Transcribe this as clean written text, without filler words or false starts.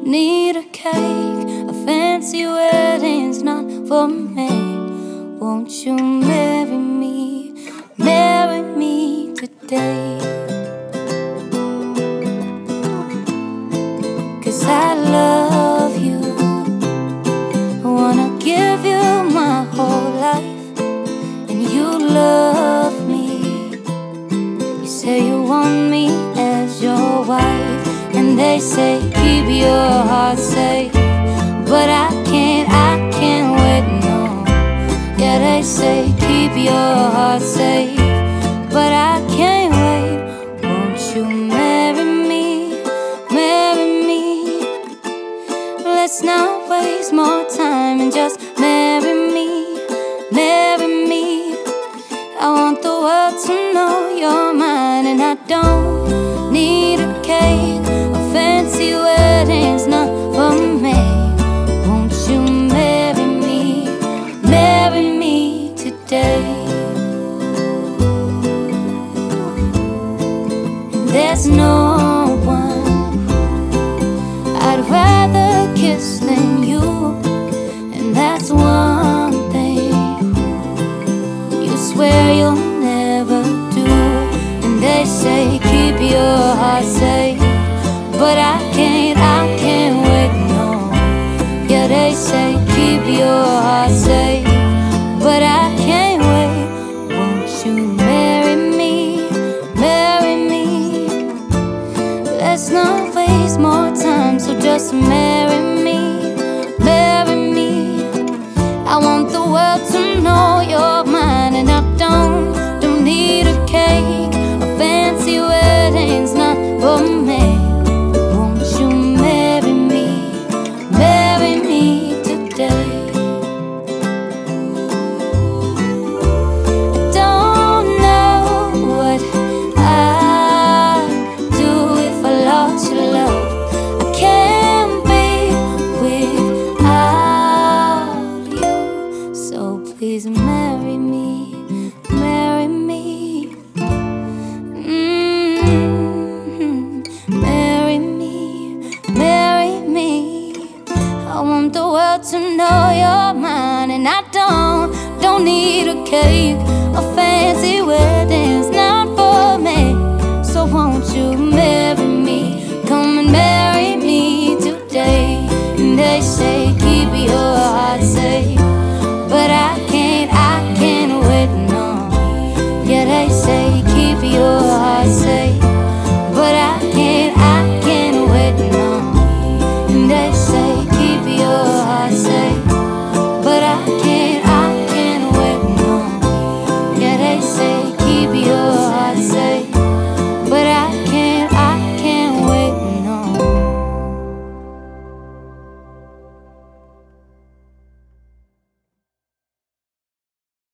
need a cake. A fancy wedding's not for me. Won't you marry me? Marry me today. 'Cause I love you. I wanna give you my whole life, and you love me. You say you want me as your wife, and they say keep your heart safe. But I can't wait, no. Yeah, they say keep your heart safe, but I can't wait. Won't you marry me? Marry me. Let's not waste more time and just marry me. Marry me. I want the world to know you're mine, and I don't need a cake. A fancy wedding's not for me. Won't you marry me? Marry me today. And there's no one I'd rather kiss than you, and that's one thing you swear you'll never do. And they say keep your heart safe, but I can't wait, no. Yeah, they say keep your heart safe, but I can't wait. Won't you marry me? Marry me. Let's not waste more time, so just marry me. Marry me. I want the world to know you're mine, and I don't need a cake. A fancy wedding's not for me. Won't you marry me? Marry me today. I don't know what I'd do if I lost your love. I can't be without you. So please marry me, marry me. Marry me, marry me. I want the world to know you're mine, and I don't need a cake. A fancy wedding's not for me. So won't you marry me? Come and marry me today. And they say keep your heart safe, but I can't wait, no. Yeah, they say keep your heart safe.